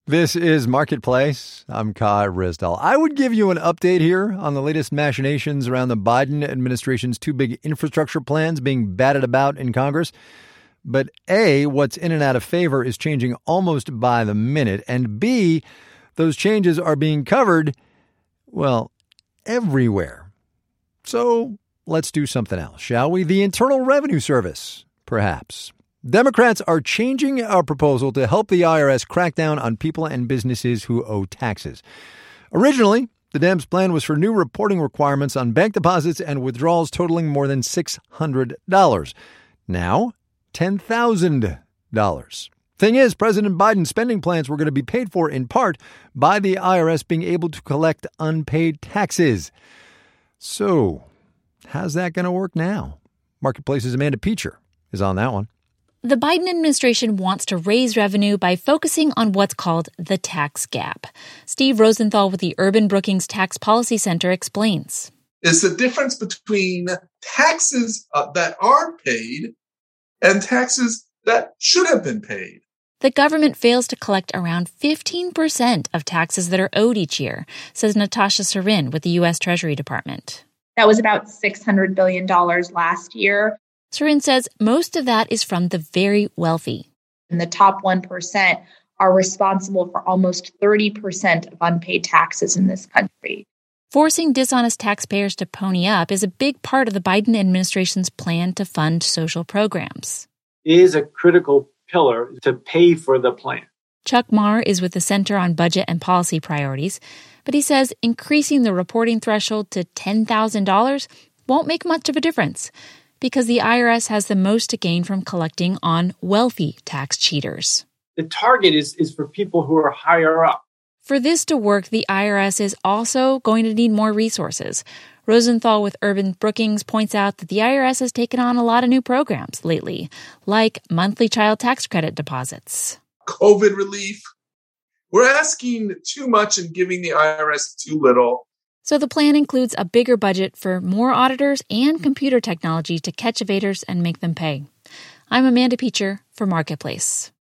This is Marketplace. I'm Kai Ryssdal. I would give you an update here on the latest machinations around the Biden administration's two big infrastructure plans being batted about in Congress. But A, what's in and out of favor is changing almost by the minute. And B, those changes are being covered, well, everywhere. So let's do something else, shall we? The Internal Revenue Service, perhaps. Democrats are changing our proposal to help the IRS crack down on people and businesses who owe taxes. Originally, the Dems' plan was for new reporting requirements on bank deposits and withdrawals totaling more than $600. Now, $10,000. Thing is, President Biden's spending plans were going to be paid for in part by the IRS being able to collect unpaid taxes. So, how's that going to work now? Marketplace's Amanda Peacher is on that one. The Biden administration wants to raise revenue by focusing on what's called the tax gap. Steve Rosenthal with the Urban Brookings Tax Policy Center explains. It's the difference between taxes that are paid and taxes that should have been paid. The government fails to collect around 15% of taxes that are owed each year, says Natasha Sorin with the U.S. Treasury Department. That was about $600 billion last year. Sorin says most of that is from the very wealthy. And the top 1% are responsible for almost 30% of unpaid taxes in this country. Forcing dishonest taxpayers to pony up is a big part of the Biden administration's plan to fund social programs. It is a critical pillar to pay for the plan. Chuck Marr is with the Center on Budget and Policy Priorities, but he says increasing the reporting threshold to $10,000 won't make much of a difference, because the IRS has the most to gain from collecting on wealthy tax cheaters. The target is for people who are higher up. For this to work, the IRS is also going to need more resources. Rosenthal with Urban Brookings points out that the IRS has taken on a lot of new programs lately, like monthly child tax credit deposits. COVID relief. We're asking too much and giving the IRS too little. So the plan includes a bigger budget for more auditors and computer technology to catch evaders and make them pay. I'm Amanda Peacher for Marketplace.